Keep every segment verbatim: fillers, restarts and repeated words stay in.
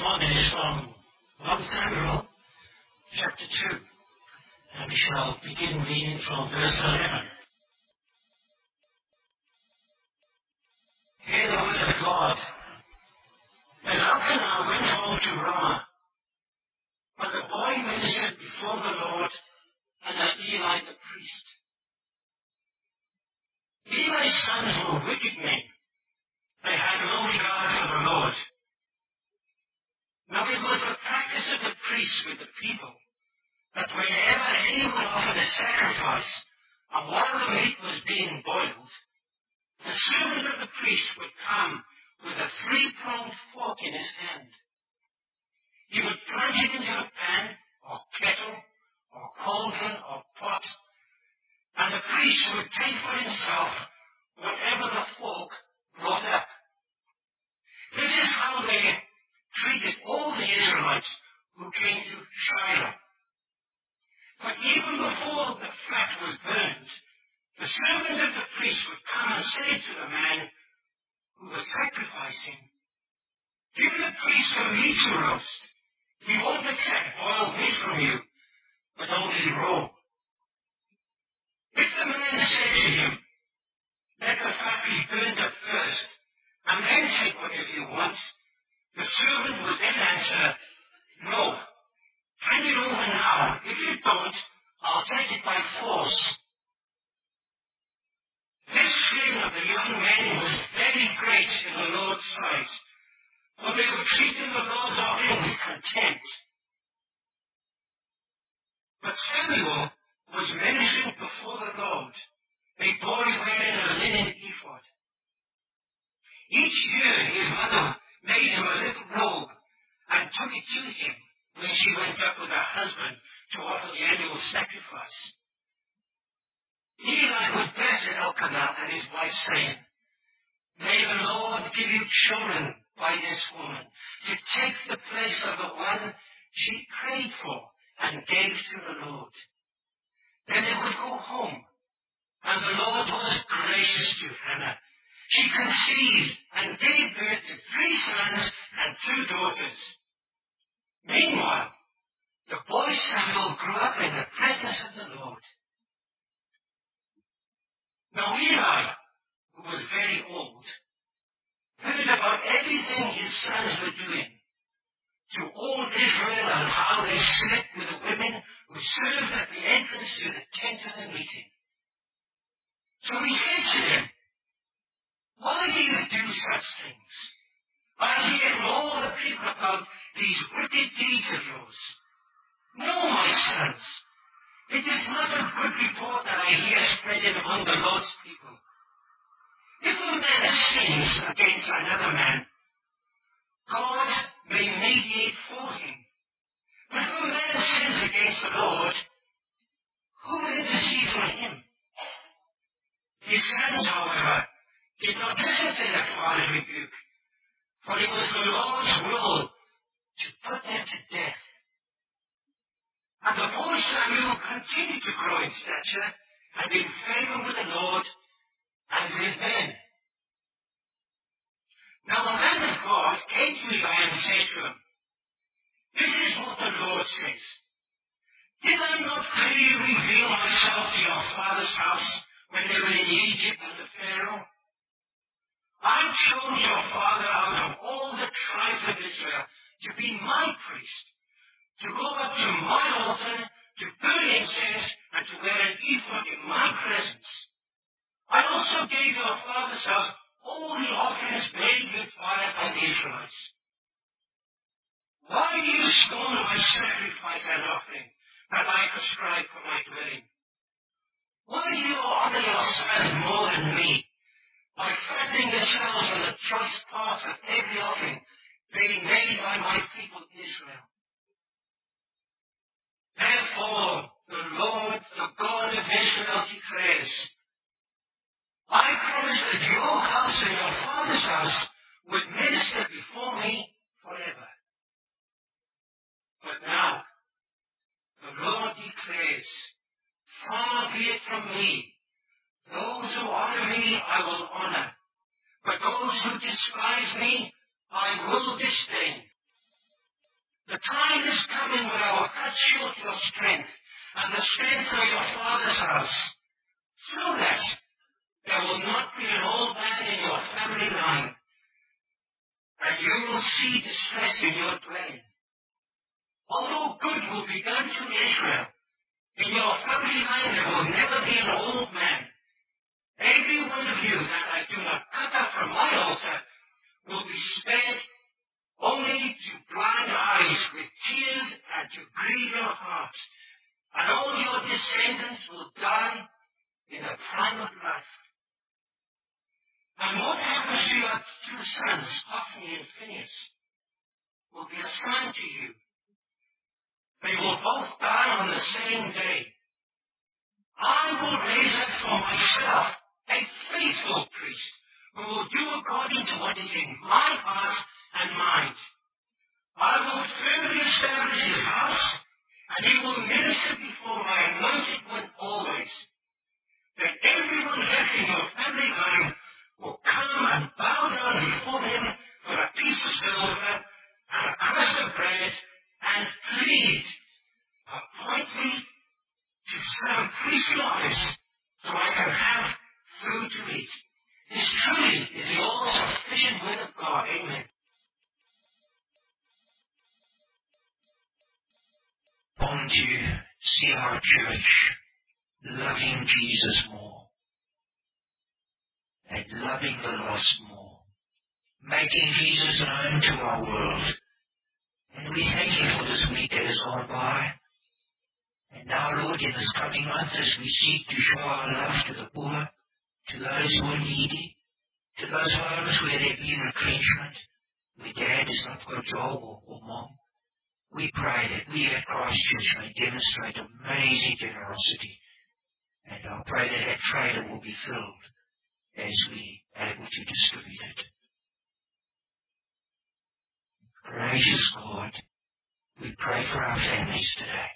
morning is from First Samuel chapter two, and we shall begin reading from verse eleven. Hear the word of God. Then Elkanah went home to Ramah, but the boy ministered before the Lord under Eli the priest. Eli's sons were wicked men. They had no regard for the Lord. Now it was the practice of the priests with the people that whenever anyone offered a sacrifice, and while the meat was being boiled, the servant of the priest would come with a three-pronged fork in his hand. He would plunge it into a pan, or kettle, or cauldron, or pot, and the priest would take for himself whatever the fork brought up. This is how they treated all the Israelites who came to Shiloh. But even before the fat was burned, the servant of the priest would come and say to the man who was sacrificing, "Give the priest some meat to roast. He won't accept boiled meat from you, but only raw." If the man said to him, "Let the fat be burned up first, and then take whatever you want," the servant would then answer, "No, hand it over now. If you don't, I'll take it by force." This sin of the young men was very great in the Lord's sight, for they were treating the Lord's offering with contempt. But Samuel was ministering before the Lord, a boy wearing a linen ephod. Each year his mother made him a little robe and took it to him when she went up with her husband to offer the annual sacrifice. Eli would bless Elkanah and his wife, saying, "May the Lord give you children by this woman, to take the place of the one she prayed for and gave to the Lord." Then they would go home, and the Lord was gracious to Hannah. She conceived and gave birth to three sons and two daughters. Meanwhile, the boy Samuel grew up in the presence of the Lord. Now Eli, who was very old, heard about everything his sons were doing to all Israel and how they slept with the women who served at the entrance to the tent of the meeting. So he said to them, "Why do you do such things? I hear from all the people about these wicked deeds of yours. No, my sons, it is not a good report that I hear spreading among the Lord's people. If a man sins against another man, God may mediate for him. But if a man sins against the Lord, who will intercede for him?" His sons, however, did not listen to their father's rebuke, for it was the Lord's will to put them to death. And the boy Samuel continued to grow in stature and in favor with the Lord and with men. Now the man of God came to Eli and said to him, "This is what the Lord says. Did I not clearly reveal myself to your father's house when they were in Egypt under Pharaoh? I chose your father out of all the tribes of Israel to be my priest, to go up to my altar, to burn incense, and to wear an ephod in my presence. I also gave your father's house all the offerings made with fire by the Israelites. Why do you scorn my sacrifice and offering that I prescribed for my dwelling? Why do you honor your sons more than me, by fattening yourselves on the choice parts of every offering being made by my people Israel? Therefore, the Lord, the God of Israel, declares, I promise that your house and your father's house would minister before me forever. But now, the Lord declares, far be it from me. Those who honor me I will honor, but those who despise me I will disdain. time is coming when I will cut short your strength and the strength of your father's house, so that there will not be an old man in your family line, and you will see distress in your dwelling. Although good will be done to Israel, in your family line there will never be an old man. Every one of you that I do not cut off from my altar will be spared, only to blind eyes with tears and to grieve your hearts. And all your descendants will die in the prime of life. And what happens to your two sons, Hophni and Phinehas, will be a sign to you. They will both die on the same day. I will raise up for myself a faithful priest who will do according to what is in my heart and mind. I will firmly establish his house, and he will minister before my anointed one always. Then everyone left in your family line will come and bow down before him for a piece of silver and a crust of bread, and plead, appoint me to some priestly office so I can have food to eat. This truly is the all-sufficient word of God. Amen. On to see our church loving Jesus more and loving the lost more, making Jesus known to our world. And we thank you for this week that has gone by. And now, Lord, in this coming month, as we seek to show our love to the poor, to those who are needy, to those homes where there be retrenchment, where dad has not got a job or, or mom, we pray that we at Christ Church may demonstrate amazing generosity. And I pray that that trailer will be filled as we are able to distribute it. Gracious God, we pray for our families today.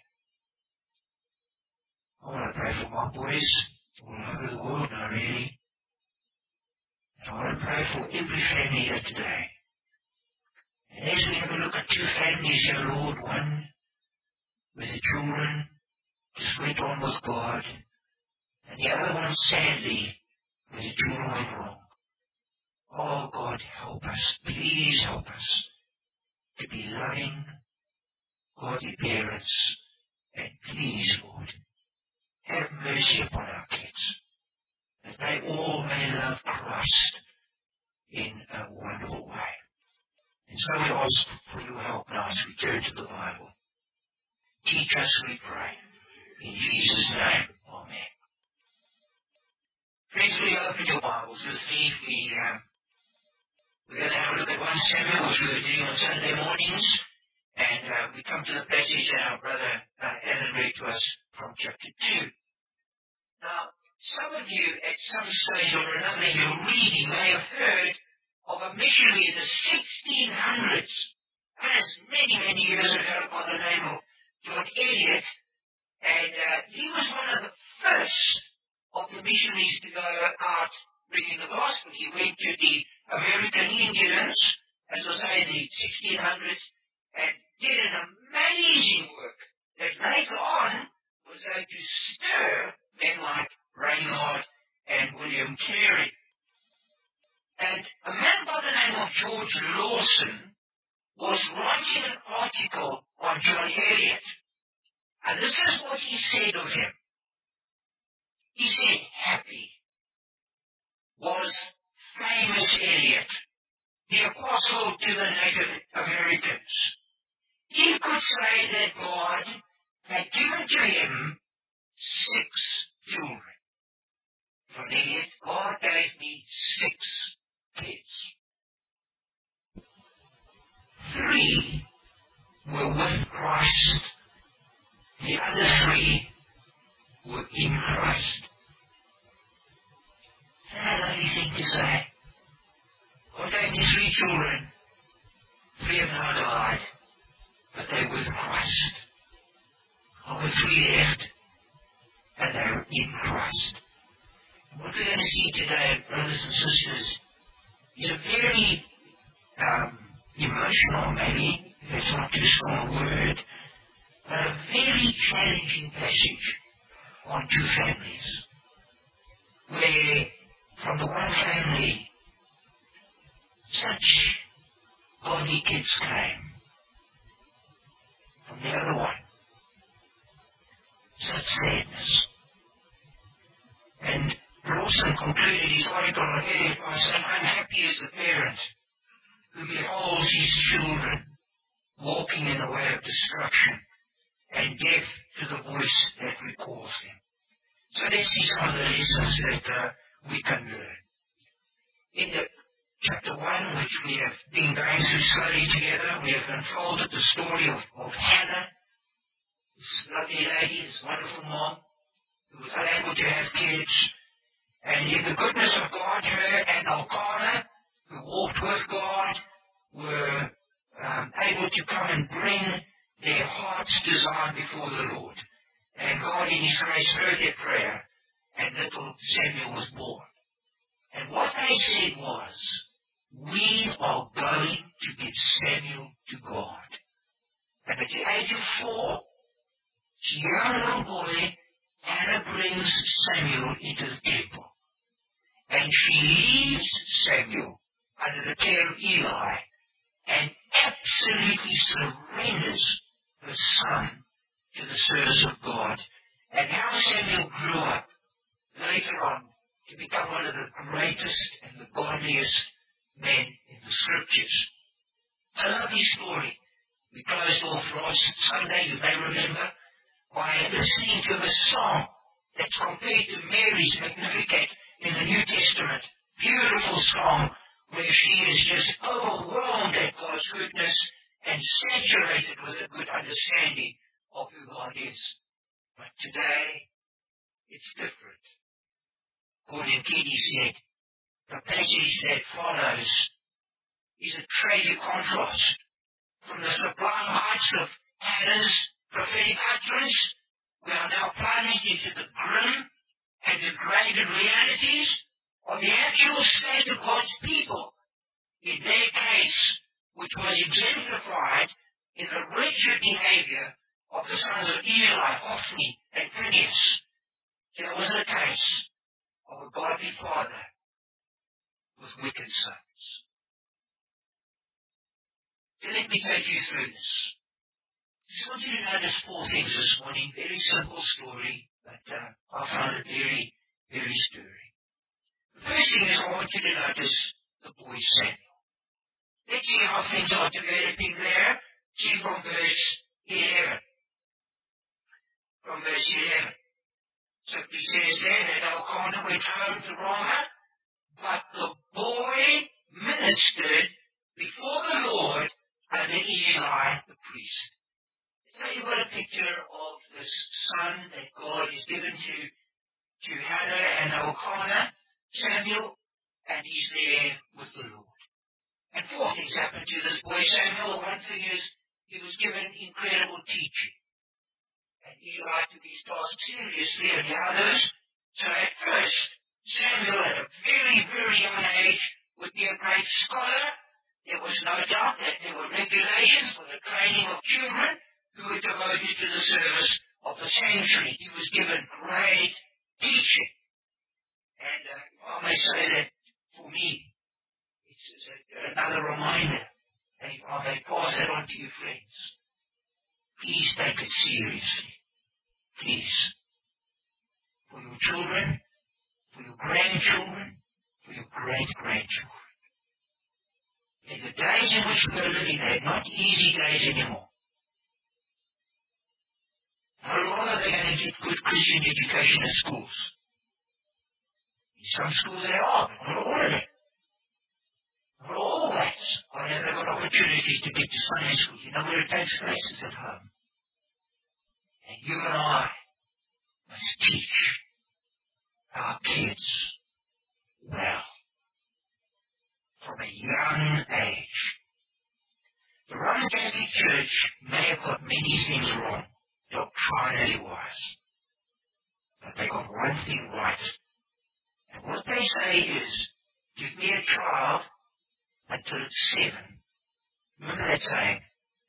I want to pray for my boys all over the world now, really. And I want to pray for every family here today. And as we have a look at two families here, Lord, one where the children just went on with God, and the other one, sadly, where the children went wrong. Oh, God, help us. Please help us to be loving, godly parents. And please, Lord, have mercy upon our kids, that they all may love Christ in a wonderful way. And so we ask for your help now as we turn to the Bible. Teach us, we pray. In Jesus' name, amen. Friends, will you open your Bibles with me? We, um, we're going to have a look at First Samuel, which we were doing on Sunday mornings. And uh, we come to the passage that our brother uh, Alan read to us from chapter two. Now, some of you at some stage or another in your reading may have heard of a missionary in the sixteen hundreds, that's many, many years ago, by the name of John Eliot. And uh, he was one of the first of the missionaries to go out bringing the gospel. He went to the American Indians, as I say, the sixteen hundreds, and did an amazing work that later on was going to stir men like Reinhard and William Carey. And a man by the name of George Lawson was writing an article on John Eliot. And this is what he said of him. He said, happy was famous Eliot, the apostle to the Native Americans. He could say that God had given to him six children. From Eliot, God gave me six kids. Three were with Christ. The other three were in Christ. That's a lovely thing to say. God gave me three children. Three have now died, but they were with Christ. I were three left, and they were in Christ. And what we're going to see today, brothers and sisters, is a very um, emotional, maybe, That's not too strong a word, but a very challenging passage on two families, where from the one family such godly kids came, from the other one such sadness. And Rawson concluded his article on it by saying, unhappy is the parent who beholds his children walking in the way of destruction and deaf to the voice that recalls them. So let's see some of the lessons that uh, we can learn. In the chapter one, which we have been going through slowly together, we have unfolded the story of, of Hannah, this lovely lady, this wonderful mom, who was unable to have kids. And in the goodness of God, her and Elkanah, who walked with God, were um, able to come and bring their heart's desire before the Lord. And God in His grace heard their prayer, and little Samuel was born. And what they said was, we are going to give Samuel to God. And at the age of four, this young little boy, Hannah brings Samuel into the temple. And she leaves Samuel under the care of Eli and absolutely surrenders her son to the service of God. And how Samuel grew up later on to become one of the greatest and the godliest men in the Scriptures. A lovely story. We closed off last Sunday, you may remember, by listening to a song that's compared to Mary's Magnificat in the New Testament. Beautiful song where she is just overwhelmed at God's goodness and saturated with a good understanding of who God is. But today, it's different. Gordon Keady said, the passage that follows is a tragic contrast from the sublime heights of Hannah's prophetic utterance. We are now plunged into the grim and degraded realities of the actual state of God's people, in their case, which was exemplified in the wretched behavior of the sons of Eli, Hophni, and Phinehas. There was a case of a godly father with wicked sons. So let me take you through this. I just want you to notice four things this morning. Very simple story, but uh, I found it very, very stirring. The first thing is I want you to notice the boy Samuel. Let's see how things are developing there. See from verse eleven. From verse eleven. So he says there that Elkanah went home to Ramah, but the boy ministered before the Lord under Eli the priest. So you've got a picture of this son that God has given to, to Hannah and Elkanah, Samuel, and he's there with the Lord. And four things happened to this boy Samuel. One thing is he was given incredible teaching. And Eli took his task seriously, and the others. So at first, Samuel at a very, very young age would be a great scholar. There was no doubt that there were regulations for the training of children who were devoted to the service of the sanctuary. He was given great teaching. And uh, I may say that for me, it's, it's a, another reminder, and if I may pass that on to you friends, please take it seriously. Please. For your children, for your grandchildren, for your great-grandchildren. In the days in which we are living, they're not easy days anymore. Not a lot of them are going to get good Christian education at schools. In some schools they are, but not all of them. Not always are there got opportunities to get to Sunday school. You know where it takes place is at home. And you and I must teach our kids well from a young age. The Roman Catholic Church may have got many things wrong, doctrinally wise, but they got one thing right. And what they say is, give me a child until it's seven. Remember that saying?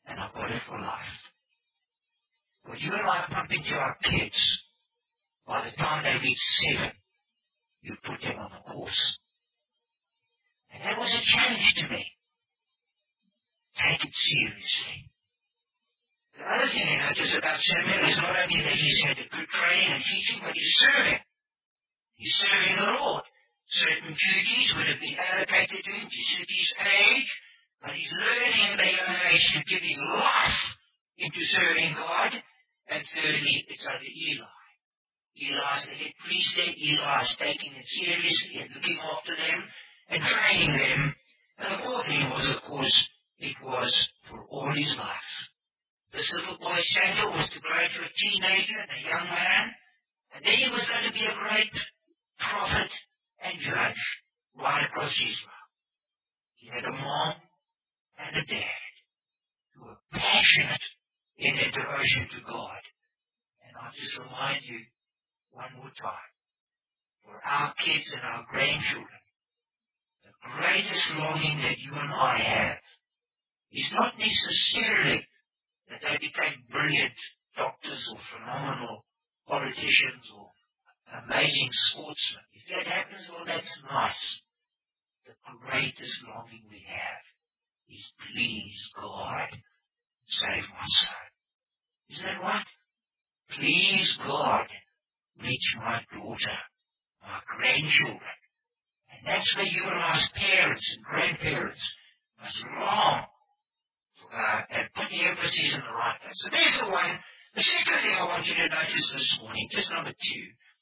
and I've got it for life. What you and I pump into our kids, by the time they reach seven, you put them on a course. And that was a challenge to me. Take it seriously. The other thing you notice about Samuel is not only that he's had a good training and teaching, but he's serving. He's serving the Lord. Certain duties would have been allocated to him to suit his age, but he's learning at a young age to give his life into serving God. And thirdly, it's under Eli. Eli's the head priest there. Eli's taking it seriously and looking after them and training them. And the fourth thing was, of course, it was for all his life. This little boy Samuel was to grow to a teenager and a young man, and then he was going to be a great prophet and judge right across Israel. He had a mom and a dad who were passionate in their devotion to God. And I'll just remind you one more time, for our kids and our grandchildren, the greatest longing that you and I have is not necessarily that they become brilliant doctors or phenomenal politicians or amazing sportsmen. If that happens, well, that's nice. The greatest longing we have is, please, God, save my son. Is that right? Please, God, reach my daughter, my grandchildren. And that's where you and I as parents and grandparents must long for God and put the emphasis in the right place. So there's the one. The second thing I want you to notice this morning, just number two,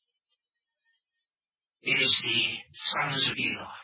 is the sons of Eli.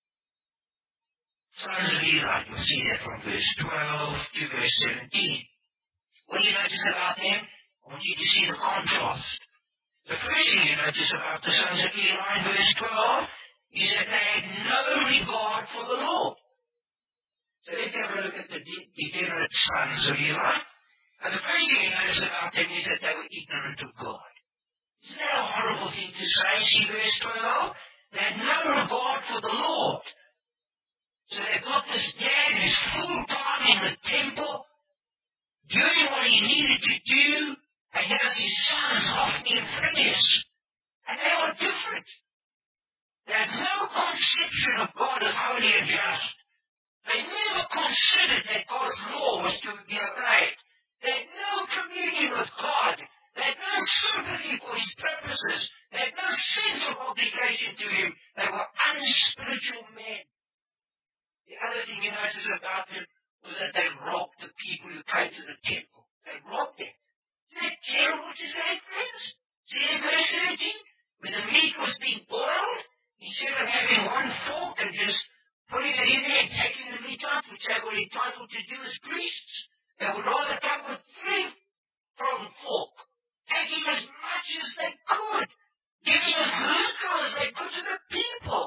Sons of Eli, you'll see that from verse twelve to verse seventeen. What do you notice about them? I want you to see the contrast. The first thing you notice about the sons of Eli in verse twelve is that they had no regard for the Lord. So let's have a look at the de- degenerate sons of Eli. And the first thing you notice about them is that they were ignorant of God. Isn't that a horrible thing to say? See verse twelve? They had no regard for the Lord. So they've got this dad who's full time in the temple, doing what he needed to do, and here's his sons Hophni and Phinehas. And they were different. They had no conception of God as holy and just. They never considered that God's law was to be obeyed. They had no communion with God. They had no sympathy for his purposes. They had no sense of obligation to him. They were unspiritual men. The other thing you notice about them was that they robbed the people who came to the temple. They robbed them. Isn't that terrible to say, friends? See in verse thirteen? When the meat was being boiled, instead of having one fork and just putting it in there and taking the meat out, which they were entitled to do as priests, they would rather come with three from fork, taking as much as they could, giving as little as they could to the people.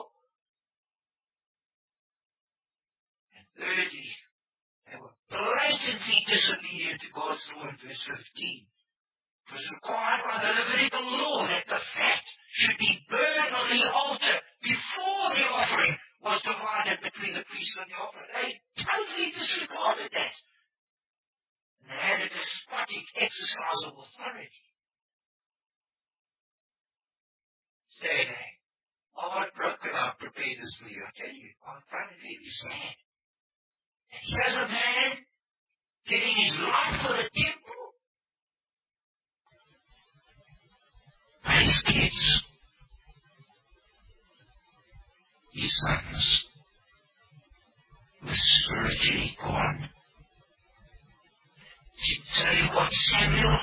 And thirdly, they were blatantly disobedient to God's law in verse fifteen. It was required by the Levitical law that the fat should be burned on the altar before the offering was divided between the priest and the offering. They totally disregarded that. And they had a despotic exercise of authority. Say, oh, what broken I prepared this for you. I tell you, I find it really sad. And here's a man giving his life for the temple. But his kids, his sons, were spiritually gone. To tell you what, Samuel,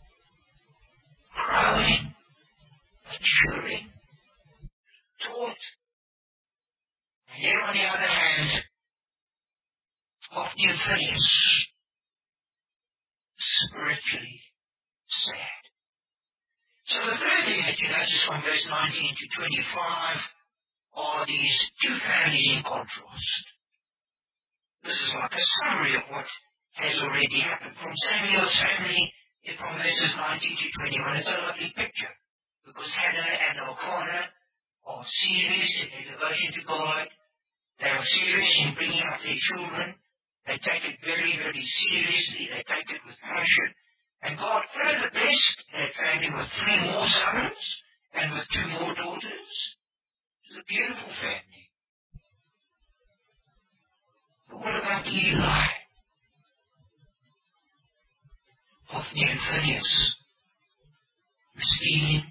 growing, maturing, taught. And here on the other hand, Hophni and Phinehas, spiritually sad. So the third thing that you notice from verse nineteen to twenty-five are these two families in contrast. This is like a summary of what has already happened. From Samuel's family, from verses nineteen to twenty-one, it's a lovely picture. Because Hannah and Elkanah are serious in their devotion to God. They are serious in bringing up their children. They take it very, very seriously. They take it with passion. And God further blessed that family with three more sons and with two more daughters. It was a beautiful family. But what about Eli? Hophni and Phinehas were stealing,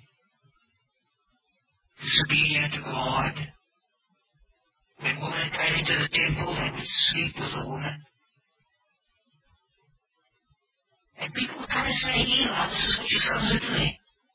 disobedient to God. When women came into the temple, they would sleep with a woman. And people would come and say, Eli, this is what your sons are doing.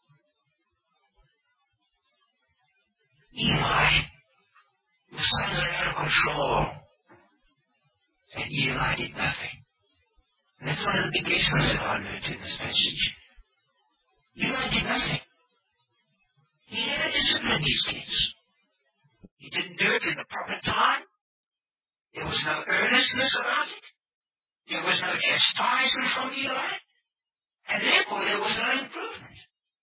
Eli, your sons are out of control. And Eli did nothing. And that's one of the big lessons that I learned in this passage. Eli did nothing. He never disciplined his kids. He didn't do it in the proper time. There was no earnestness about it. There was no chastisement from Eli. And therefore there was no improvement.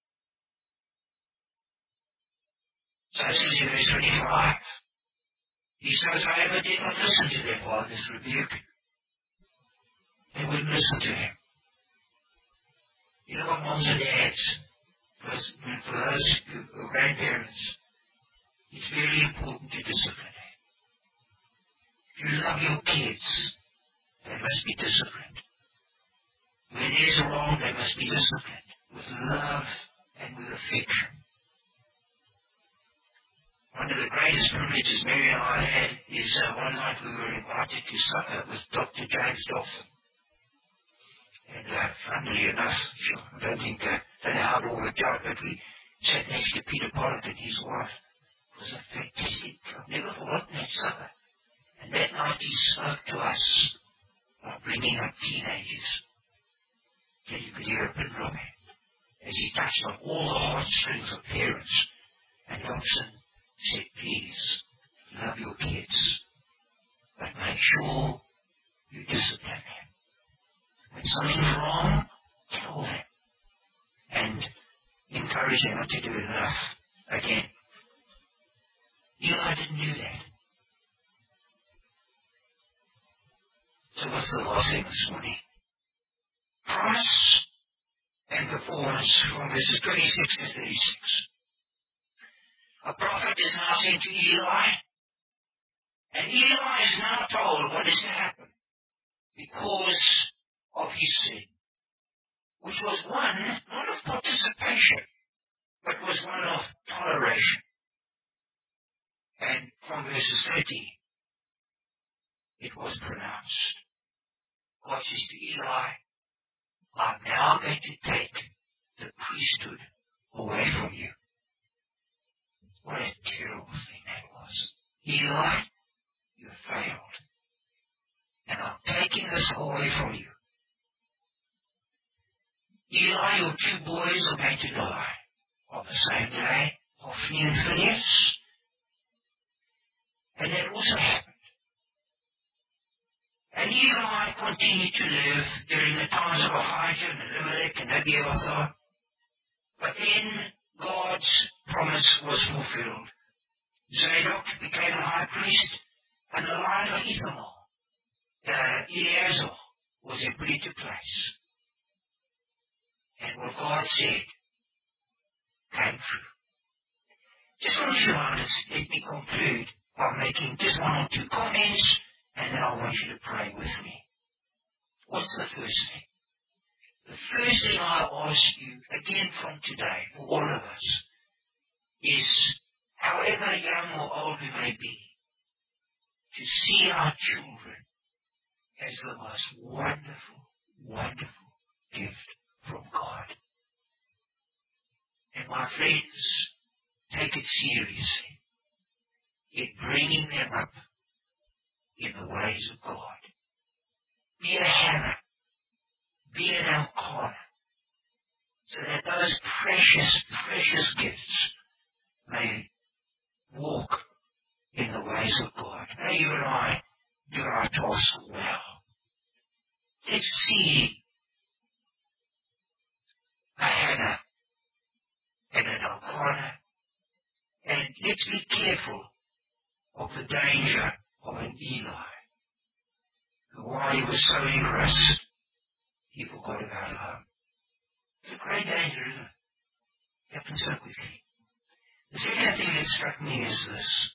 So it says in verse twenty-five, he says, however, did not listen to their father's rebuke. They wouldn't listen to him. You know what, moms and dads, for those, for those who are grandparents, it's very important to discipline them. If you love your kids, they must be disciplined. Where there's a wrong, they must be disciplined with love and with affection. One of the greatest privileges Mary and I had is uh, one night we were invited to supper with Doctor James Dobson. And uh, funnily enough, I don't think uh, don't know how it all worked out, but we sat next to Peter Pollard and his wife. It was a fantastic, I've never forgotten that supper. And that night he spoke to us about bringing up teenagers. So you could hear a pin drop as he touched on all the heartstrings of parents. And Dobson said, please, love your kids, but make sure you discipline them. When something's wrong, tell them. And encourage them not to do it enough again. Eli didn't do that. So what's the last thing this morning? Promise and performance from verses twenty-six to thirty-six. A prophet is now sent to Eli, and Eli is now told what is to happen because of his sin, which was one not of participation, but was one of toleration. And from verses thirty, it was pronounced. God says to Eli, I'm now going to take the priesthood away from you. What a terrible thing that was. Eli, you failed. And I'm taking this away from you. Eli, your two boys are going to die on the same day, Hophni and Phinehas. And that also happened. And Eli continued to live during the times of Ahijah and Elimelech and Abiathar. But then God's promise was fulfilled. Zadok became a high priest, and the line of Ithamar, uh, Eleazar, was put into place. And what God said came true. Just for a few moments, let me conclude by making just one or two comments, and then I want you to pray with me. What's the first thing? The first thing I ask you, again from today, for all of us, is, however young or old we may be, to see our children as the most wonderful, wonderful gift from God. And my friends, take it seriously in bringing them up in the ways of God. Be a Hannah, be an Elkanah, so that those precious, precious gifts may walk in the ways of God. May you and I do our task well. Let's see a Hannah and an Elkanah, and let's be careful of the danger of an Eli. While he was sowing rust, he forgot about home. It's a great danger, isn't it? It happens so quickly. The second thing that struck me is this,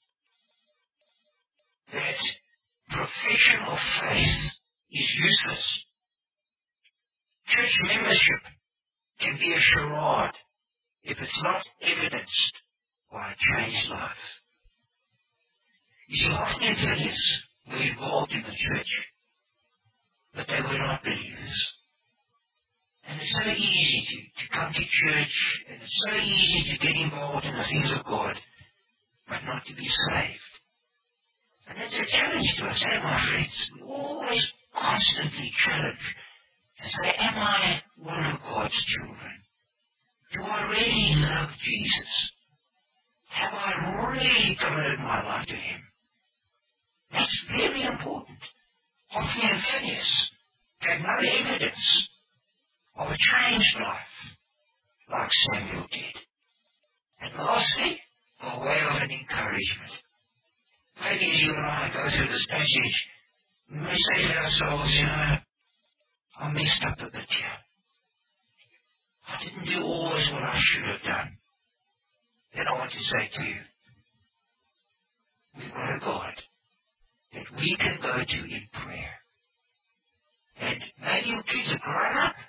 that profession of faith is useless. Church membership can be a charade if it's not evidenced by a changed life. You see, often in Phineas were involved in the church, but they were not believers. And it's so easy to, to come to church, and it's so easy to get involved in the things of God, but not to be saved. And that's a challenge to us, eh, my friends? We always constantly challenge and say, am I one of God's children? Do I really love Jesus? Have I really committed my life to Him? That's very important. Hophni and Phinehas had no evidence of a changed life like Samuel did. And lastly, by way of an encouragement, maybe as you and I go through this passage, we may say to ourselves, you know, I messed up a bit here. I didn't do always what I should have done. Then I want to say to you, we've got a God that we can go to in prayer. And maybe your kids are grown up,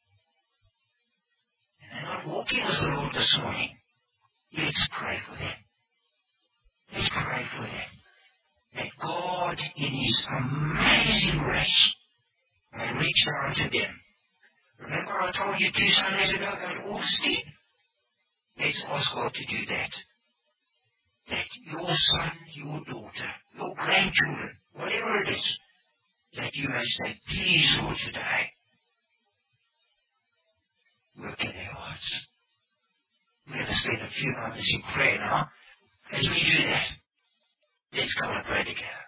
and they're not walking with the Lord this morning. Let's pray for them. Let's pray for them. That God, in His amazing grace, may reach down to them. Remember I told you two Sundays ago about Augustine? Let's ask God to do that. That your son, your daughter, your grandchildren, whatever it is, that you may say, please, Lord, today, work in their hearts. We're going to spend a few moments in prayer now. As we do that, let's go and pray together.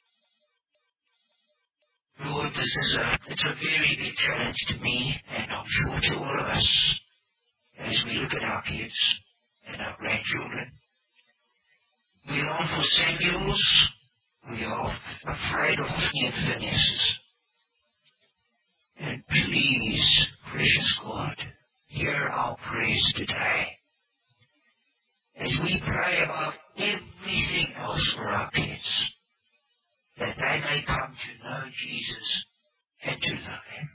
Lord, this is a, it's a very big challenge to me, and I'm sure to all of us, as we look at our kids and our grandchildren. We long for Samuels. We are afraid of Hophni and Phinehas. And please, precious God, hear our prayers today. As we pray about everything else for our kids, that they may come to know Jesus and to love Him.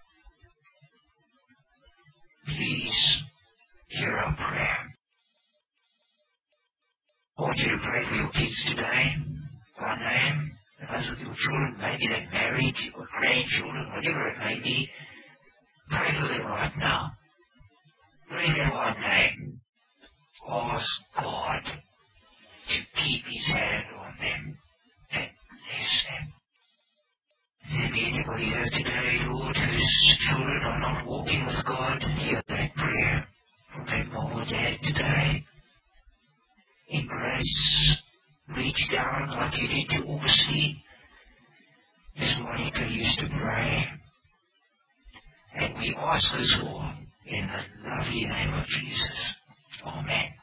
Please hear our prayer. I want you to pray for your kids today, by name, and those of your children, maybe they're married, or grandchildren, whatever it may be. Pray for them right now. Bring them by name. Ask God to keep His hand on them and bless them. If there be anybody here today, Lord, whose children are not walking with God, hear that prayer from their mom or dad today. In grace, reach down like you did to Augustine, as Monica used to pray. And we ask this all in the lovely name of Jesus. Amen.